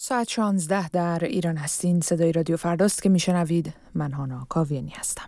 ساعت 16 در ایران هستین. صدای رادیو فرداست که میشنوید. من هانا کاویانی هستم.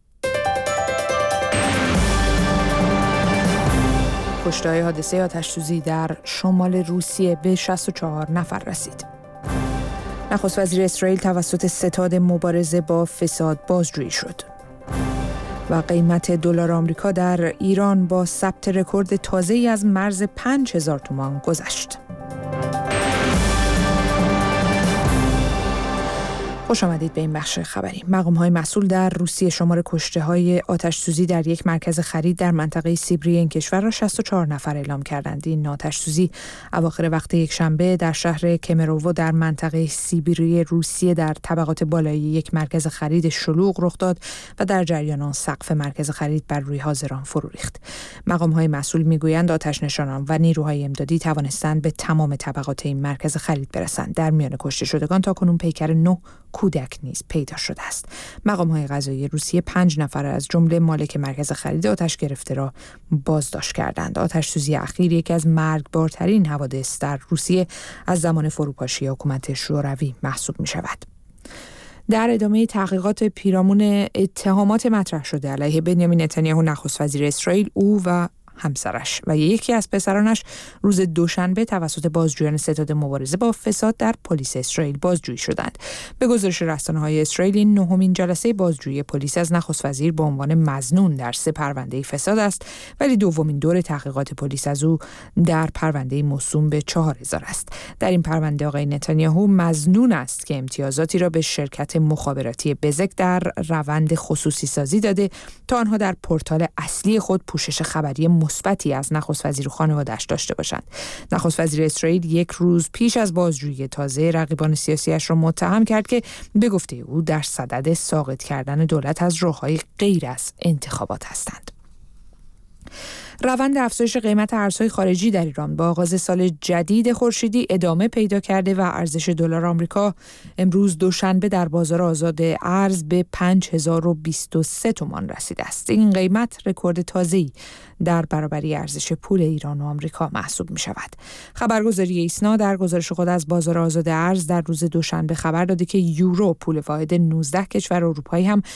کشته‌های حادثه آتش‌سوزی در شمال روسیه به 64 نفر رسید. نخست وزیر اسرائیل توسط ستاد مبارزه با فساد بازجویی شد. و قیمت دلار آمریکا در ایران با ثبت رکورد تازه‌ای از مرز 5000 تومان گذشت. خوش آمدید به این بخش خبری. مقام‌های مسئول در روسیه شمار کشته‌های آتش‌سوزی در یک مرکز خرید در منطقه سیبری این کشور را 64 نفر اعلام کردند. این آتش‌سوزی اواخر وقت یکشنبه در شهر کمروو در منطقه سیبری روسیه در طبقات بالایی یک مرکز خرید شلوغ رخ داد و در جریان آن سقف مرکز خرید بر روی حاضران فرو ریخت. مقام‌های مسئول می‌گویند آتش‌نشانان و نیروهای امدادی توانستند به تمام طبقات این مرکز خرید برسند. در میان کشته شدگان تاکنون پیکر 9 کودک نیز پیدا شده است. مقام‌های قضایی روسیه 5 نفر از جمله مالک مرکز خرید آتش گرفته را بازداشت کردند. آتش‌سوزی اخیر یکی از مرگبارترین حوادث در روسیه از زمان فروپاشی حکومت شوروی محسوب می‌شود. در ادامه تحقیقات پیرامون اتهامات مطرح شده علیه بنیامین نتانیاهو نخست وزیر اسرائیل، او و همسرش و یکی از پسرانش روز دوشنبه توسط بازجویان ستاد مبارزه با فساد در پلیس اسرائیل بازجویی شدند. به گزارش رسانه‌های اسرائیل این نهمین جلسه بازجویی پلیس از نخست وزیر به عنوان مظنون در 3 پرونده فساد است، ولی دومین دور تحقیقات پلیس از او در پرونده موسوم به 4000 است. در این پرونده آقای نتانیاهو مظنون است که امتیازاتی را به شرکت مخابراتی بزک در روند خصوصی سازی داده تا آنها در پورتال اصلی خود پوشش خبری مثبتی از نخست وزیر و خانواده‌اش داشته باشند. نخست وزیر اسرائیل یک روز پیش از بازجویی تازه رقیبان سیاسیش را متهم کرد که به گفته او در صدد ساقط کردن دولت از راه‌های غیر از انتخابات هستند. روند افزایش قیمت ارزهای خارجی در ایران با آغاز سال جدید خورشیدی ادامه پیدا کرده و ارزش دلار آمریکا امروز دوشنبه در بازار آزاد ارز به 5023 تومان رسیده است. این قیمت رکورد تازه‌ای در برابری ارزش پول ایران و آمریکا محسوب می شود. خبرگزاری ایسنا در گزارش خود از بازار آزاد ارز در روز دوشنبه خبر داده که یورو، پول واحد 19 کشور اروپایی، هم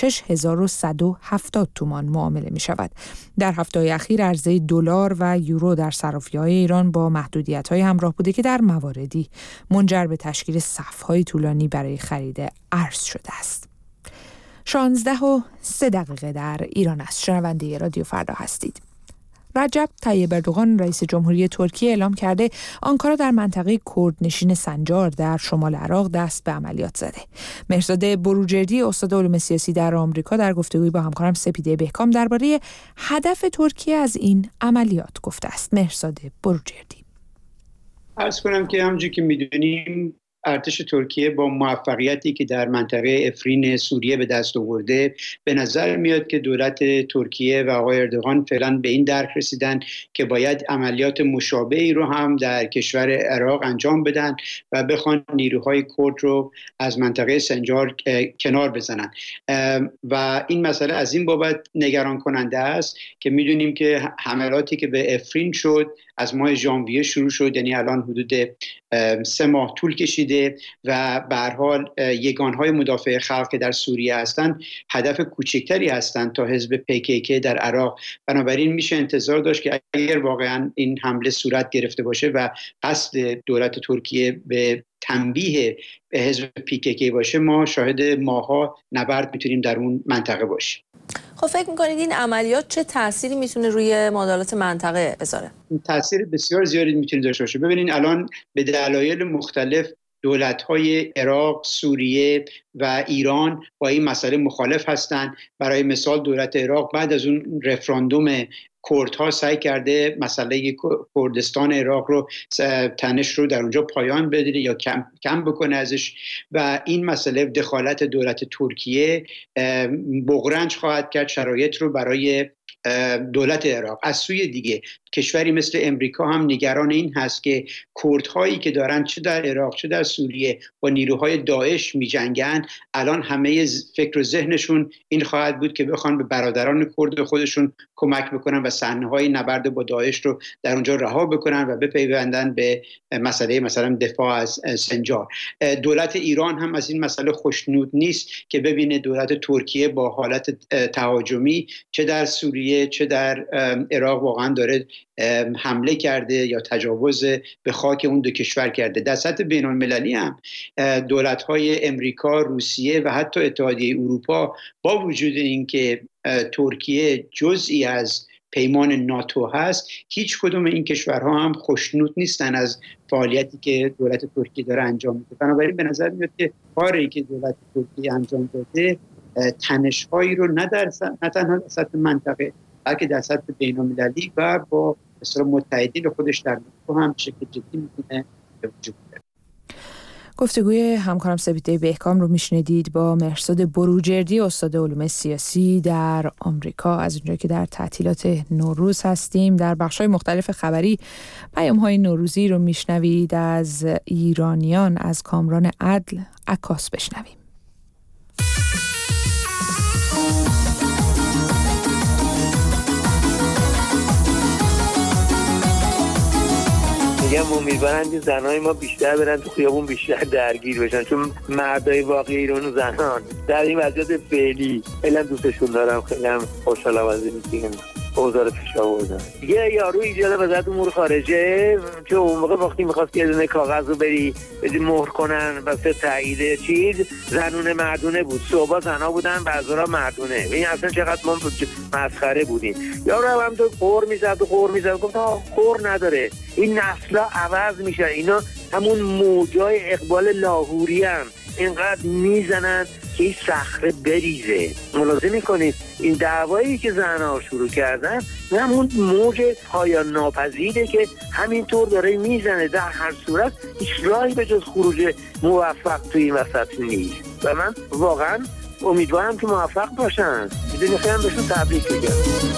6170 تومان معامله می شود. در هفته‌های اخیر عرضه دلار و یورو در صرافی‌های ایران با محدودیت‌های همراه بوده که در مواردی منجر به تشکیل صف‌های طولانی برای خرید ارز شده است. 16:03 در ایران است. شنونده رادیو فردا هستید. رجب طیب اردوغان رئیس جمهوری ترکیه اعلام کرده آنکارا در منطقه کردنشین سنجار در شمال عراق دست به عملیات زده. مهرزاد بروجردی استاد علوم سیاسی در آمریکا در گفتگویی با همکارم سپیده بهکام درباره هدف ترکیه از این عملیات گفته است. مهرزاد بروجردی: عرض کنم که همونجور که می‌دونیم ارتش ترکیه با موفقیتی که در منطقه افرین سوریه به دست آورده، به نظر میاد که دولت ترکیه و آقای اردوغان فعلا به این درک رسیدن که باید عملیات مشابهی رو هم در کشور عراق انجام بدن و بخوان نیروهای کرد رو از منطقه سنجار کنار بزنن. و این مسئله از این بابت نگران کننده است که میدونیم که حملاتی که به افرین شد از ماه ژانویه شروع شد، یعنی الان حدود 3 ماه طول کشیده و به هر حال یگانهای مدافع خلق که در سوریه هستند هدف کوچکتری هستند تا حزب PKK در عراق. بنابراین میشه انتظار داشت که اگر واقعا این حمله صورت گرفته باشه و قصد دولت ترکیه به تنبیه به حزب PKK باشه، ما شاهد ماها نبرد میتونیم در اون منطقه باشیم. خب فکر میکنید این عملیات چه تأثیری میتونه روی معادلات منطقه بذاره؟ تأثیر بسیار زیادی میتونه داشته باشه. ببینین الان به دلایل مختلف دولت‌های عراق، سوریه و ایران با این مسئله مخالف هستند. برای مثال دولت عراق بعد از اون رفراندوم کردها سعی کرده مسئله کردستان عراق رو تنش رو در اونجا پایان بده یا کم بکنه ازش و این مسئله دخالت دولت ترکیه بغرنج خواهد کرد شرایط رو برای دولت عراق. از سوی دیگه کشوری مثل امریکا هم نگران این هست که کردهایی که دارن چه در عراق چه در سوریه با نیروهای داعش می جنگن، الان همه فکر و ذهنشون این خواهد بود که بخوان به برادران کرد خودشون کمک بکنن و صحنه‌های نبرد با داعش رو در اونجا رها بکنن و بپیوندن به مسئله مثلا دفاع از سنجار. دولت ایران هم از این مسئله خوشنود نیست که ببینه دولت ترکیه با حالت تهاجمی چه در سوریه چه در عراق واقعا داره حمله کرده یا تجاوز به خاک اون دو کشور کرده. در سطح بین المللی هم دولت‌های امریکا، روسیه و حتی اتحادیه اروپا با وجود اینکه ترکیه جزئی از پیمان ناتو هست، هیچ کدوم این کشورها هم خوشنود نیستن از فعالیتی که دولت ترکیه داره انجام میده. بنابراین به نظر میاد که کاری که دولت ترکیه انجام داده تنش‌هایی رو نه تنها در سطح منطقه بلکه در سطح بین‌المللی و با مثلا متحدین خودش در ناتو هم شکل جدی میتونه به وجود بیاره. گفتگوی همکارم سپیده بهکام رو میشنیدید با مهرزاد بروجردی، استاد علوم سیاسی در آمریکا. از اونجایی که در تعطیلات نوروز هستیم، در بخش‌های مختلف خبری پیام‌های نوروزی رو میشنوید از ایرانیان. از کامران عدل عکاس بشنویم. میگم امیدوارم که زنای ما بیشتر برن تو خیابون، بیشتر درگیر بشن، چون مردای واقعی ایران و زنان در این وضعیت فعلی خیلی دوستشون دارم، خیلی خوشحالم از اینکه اوضاع رو پیش آوردن. یه یارو ایجاد وزارت امور خارجه که اون موقع وقتی می‌خواست یه دونه کاغذ رو بدی مهر کنن واسه تایید چیز، زنونه مردونه بود. صبح زنا بودن، بعضا مردونه. این اصلا چقدر ما مسخره بودیم. یارو هم تو قور میزد گفت قور نداره، این نسلا عوض میشن، اینا همون موجای اقبال لاهوری هم اینقدر میزنن که این صخره بریزه. ملاحظه میکنید این دعوایی که زنها شروع کردن همون موج پایان ناپذیره که همینطور داره میزنه. در هر صورت هیچ راهی به جز خروج موفق توی این وسط نیست و من واقعا امیدوارم که موفق باشن. میدونی خیلی بهشون تبریک میگم.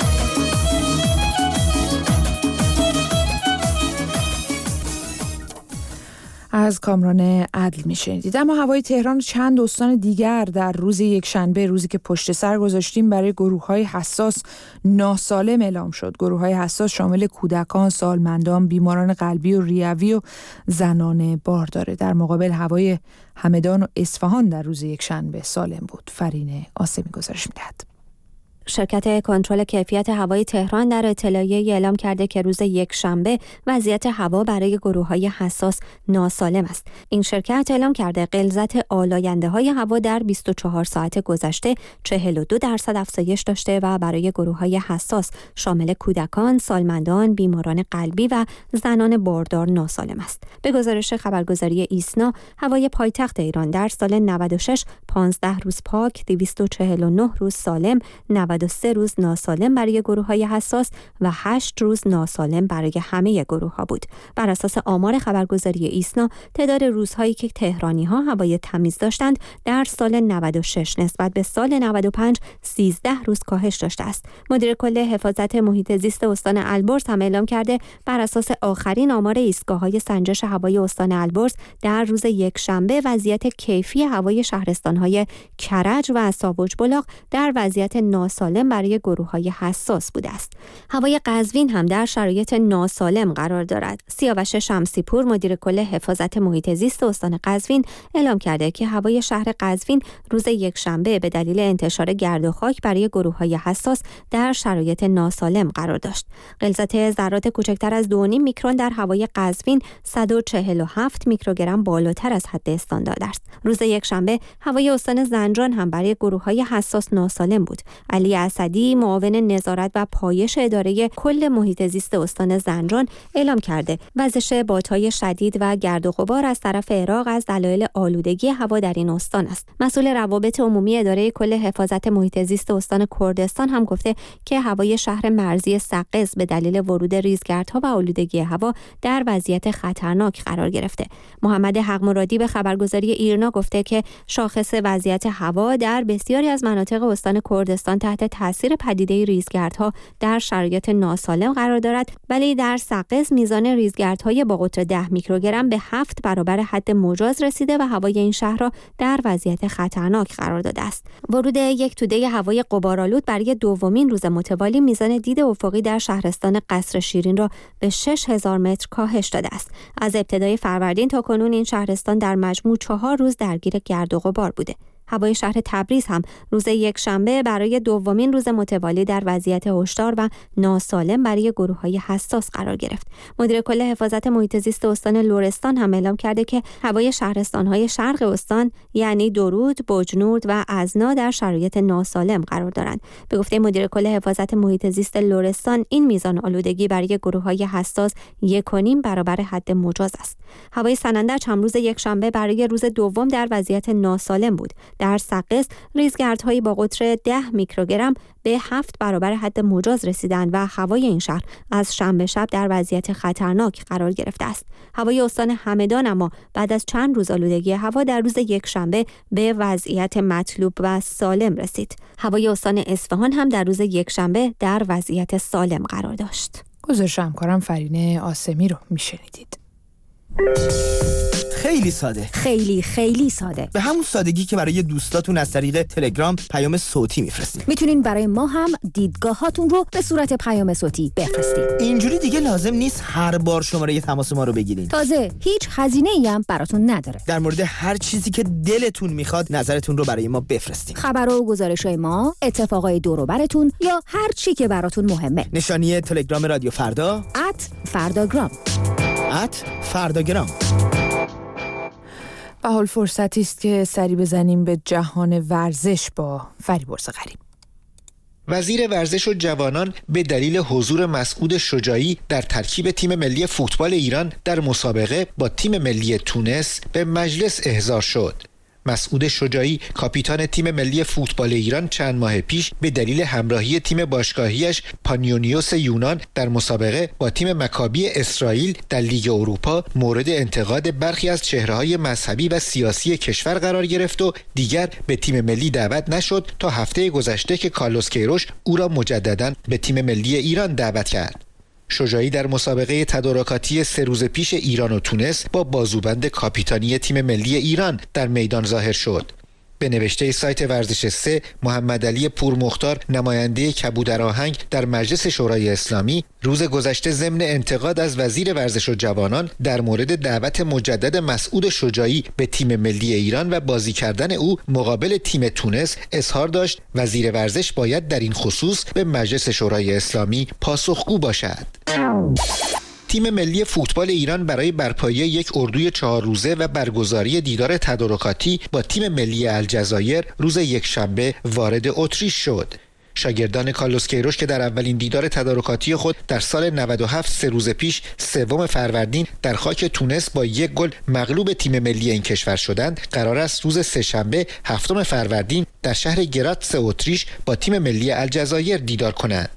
از کامران عدل میشنیدید. اما هوای تهران و چند استان دیگر در روز یکشنبه، روزی که پشت سر گذاشتیم، برای گروه‌های حساس ناسالم اعلام شد. گروه‌های حساس شامل کودکان، سالمندان، بیماران قلبی و ریوی و زنان بارداره. در مقابل هوای همدان و اصفهان در روز یکشنبه سالم بود. فرین آسمی گزارش می‌دهد. شرکت کنترل کیفیت هوای تهران در اطلاعیه‌ای اعلام کرده که روز یکشنبه وضعیت هوا برای گروه‌های حساس ناسالم است. این شرکت اعلام کرده غلظت آلاینده‌های هوا در 24 ساعت گذشته 42% افزایش داشته و برای گروه‌های حساس شامل کودکان، سالمندان، بیماران قلبی و زنان باردار ناسالم است. به گزارش خبرگزاری ایسنا، هوای پایتخت ایران در سال 96 15 روز پاک، 249 روز سالم، 93 روز ناسالم برای گروه‌های حساس و 8 روز ناسالم برای همه گروه‌ها بود. بر اساس آمار خبرگزاری ایسنا، تعداد روزهایی که تهرانی‌ها هوای تمیز داشتند در سال 96 نسبت به سال 95 13 روز کاهش داشته است. مدیر کل حفاظت محیط زیست استان البرز هم اعلام کرده بر اساس آخرین آمار ایستگاه‌های سنجش هوای استان البرز در روز یکشنبه وضعیت کیفی هوای شهرستان‌های کرج و ساوج بلاغ در وضعیت ناسالم برای گروه‌های حساس بوده است. هوای قزوین هم در شرایط ناسالم قرار دارد. سیاوش شمسیپور، مدیر کل حفاظت محیط زیست استان قزوین، اعلام کرده که هوای شهر قزوین روز یکشنبه به دلیل انتشار گرد و خاک برای گروه‌های حساس در شرایط ناسالم قرار داشت. غلظت ذرات کوچکتر از 2.5 میکرون در هوای قزوین 147 میکروگرم بالاتر از حد استاندارد است. روز یکشنبه هوای استان زنجان هم برای گروه‌های حساس ناسالم بود. علی اسدی، معاون نظارت و پایش اداره کل محیط زیست استان زنجان، اعلام کرده وزش بادهای شدید و گرد و غبار از طرف عراق از دلایل آلودگی هوا در این استان است. مسئول روابط عمومی اداره کل حفاظت محیط زیست استان کردستان هم گفته که هوای شهر مرزی سقز به دلیل ورود ریزگردها و آلودگی هوا در وضعیت خطرناک قرار گرفته. محمد حق مرادی به خبرگزاری ایرنا گفته که شاخص وضعیت هوا در بسیاری از مناطق استان کردستان تحت تحت تاثیر پدیده ریزگردها در شرایط ناسالم قرار دارد، ولی در سقز میزان ریزگردهای با قطر 10 میکروگرم به 7 برابر حد مجاز رسیده و هوای این شهر را در وضعیت خطرناک قرار داده است. ورود یک توده هوای غبارآلود برای دومین روز متوالی میزان دید افقی در شهرستان قصر شیرین را به 6000 متر کاهش داده است. از ابتدای فروردین تا کنون این شهرستان در مجموع 4 روز درگیر گرد و غبار بوده. هوای شهر تبریز هم روز یکشنبه برای دومین روز متوالی در وضعیت هشدار و ناسالم برای گروه‌های حساس قرار گرفت. مدیر کل حفاظت محیط زیست استان لرستان هم اعلام کرده که هوای شهرستان‌های شرق استان یعنی درود، بجنورد و ازنا در شرایط ناسالم قرار دارند. به گفته مدیر کل حفاظت محیط زیست لرستان، این میزان آلودگی برای گروه‌های حساس 1.5 برابر حد مجاز است. هوای سنندج هم روز یکشنبه برای روز دوم در وضعیت ناسالم بود. در سقز ریزگردهایی با قطر 10 میکروگرم به 7 برابر حد مجاز رسیدند و هوای این شهر از شنبه شب در وضعیت خطرناک قرار گرفته است. هوای استان همدان اما بعد از چند روز آلودگی هوا در روز یکشنبه به وضعیت مطلوب و سالم رسید. هوای استان اصفهان هم در روز یکشنبه در وضعیت سالم قرار داشت. گزارش همکارم فرینه آسمی رو میشنیدید. خیلی ساده. خیلی ساده. به همون سادگی که برای دوستاتون از طریق تلگرام پیام صوتی میفرستید. میتونین برای ما هم دیدگاهاتون رو به صورت پیام صوتی بفرستید. اینجوری دیگه لازم نیست هر بار شماره تماس ما رو بگیرین. تازه هیچ هزینه‌ای هم براتون نداره. در مورد هر چیزی که دلتون میخواد نظرتون رو برای ما بفرستید. خبر و گزارش‌های ما، اتفاقای دور و براتون یا هر چی که براتون مهمه. نشانی تلگرام رادیو فردا @فرداگرام. @فرداگرام. به حال فرصتی است که سری بزنیم به جهان ورزش با فریبرز غریب. وزیر ورزش و جوانان به دلیل حضور مسعود شجاعی در ترکیب تیم ملی فوتبال ایران در مسابقه با تیم ملی تونس به مجلس احضار شد. مسعود شجاعی کاپیتان تیم ملی فوتبال ایران چند ماه پیش به دلیل همراهی تیم باشگاهیش پانیونیوس یونان در مسابقه با تیم مکابی اسرائیل در لیگ اروپا مورد انتقاد برخی از چهره‌های مذهبی و سیاسی کشور قرار گرفت و دیگر به تیم ملی دعوت نشد تا هفته گذشته که کارلوس کیروش او را مجدداً به تیم ملی ایران دعوت کرد. شجاعی در مسابقه تدارکاتی 3 روز پیش ایران و تونس با بازوبند کاپیتانی تیم ملی ایران در میدان ظاهر شد. به نوشته سایت ورزش 3، محمد علی پورمختار نماینده کبودرآهنگ در مجلس شورای اسلامی روز گذشته ضمن انتقاد از وزیر ورزش و جوانان در مورد دعوت مجدد مسعود شجاعی به تیم ملی ایران و بازی کردن او مقابل تیم تونس اظهار داشت وزیر ورزش باید در این خصوص به مجلس شورای اسلامی پاسخگو باشد. تیم ملی فوتبال ایران برای برپایی یک اردوی 4 روزه و برگزاری دیدار تدارکاتی با تیم ملی الجزایر روز یکشنبه وارد اتریش شد. شاگردان کارلوس کیروش که در اولین دیدار تدارکاتی خود در سال 97 3 روز پیش 3 فروردین در خاک تونس با 1 گل مغلوب تیم ملی این کشور شدند، قرار است روز سه‌شنبه 7 فروردین در شهر گراتس اتریش با تیم ملی الجزایر دیدار کنند.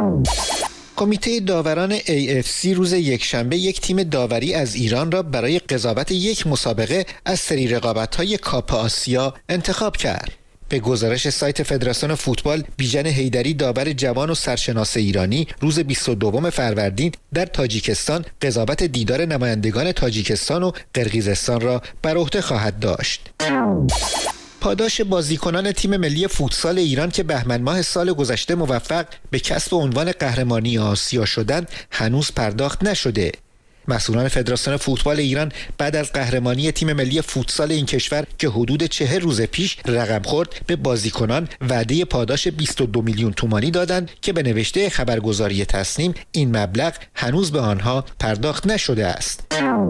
کمیته داوران AFC روز یکشنبه یک تیم داوری از ایران را برای قضاوت یک مسابقه از سری رقابت‌های کاپ آسیا انتخاب کرد. به گزارش سایت فدراسیون فوتبال، بیژن حیدری داور جوان و سرشناس ایرانی روز 22 فروردین در تاجیکستان قضاوت دیدار نمایندگان تاجیکستان و قرقیزستان را بر عهده خواهد داشت. پاداش بازیکنان تیم ملی فوتسال ایران که بهمن ماه سال گذشته موفق به کسب عنوان قهرمانی آسیا شدند هنوز پرداخت نشده. مسئولان فدراسیون فوتبال ایران بعد از قهرمانی تیم ملی فوتسال این کشور که حدود 40 روز پیش رقم خورد به بازیکنان وعده پاداش 22 میلیون تومانی دادند که به نوشته خبرگزاری تصنیم این مبلغ هنوز به آنها پرداخت نشده است.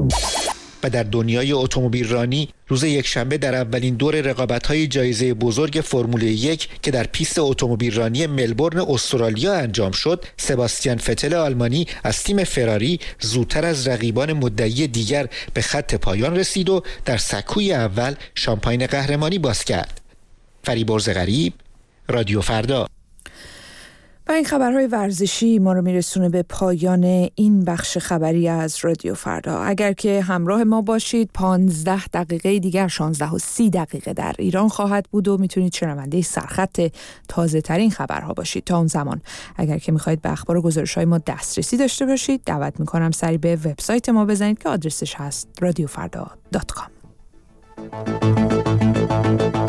و در دنیای اتومبیل رانی روز یکشنبه در اولین دور رقابت‌های جایزه بزرگ فرمول 1 که در پیست اتومبیل رانی ملبورن استرالیا انجام شد، سباستیان فتل آلمانی از تیم فراری زودتر از رقیبان مدعی دیگر به خط پایان رسید و در سکوی اول شامپاین قهرمانی باز کرد. فریبرز غریب، رادیو فردا. و این خبرهای ورزشی ما رو میرسونه به پایان این بخش خبری از رادیو فردا. اگر که همراه ما باشید 15 دقیقه دیگر 16:30 در ایران خواهد بود و میتونید شنونده سرخط تازه ترین خبرها باشید. تا اون زمان اگر که میخواید به اخبار و گزارش‌های ما دسترسی داشته باشید دعوت میکنم سری به وبسایت ما بزنید که آدرسش هست radiofarda.com.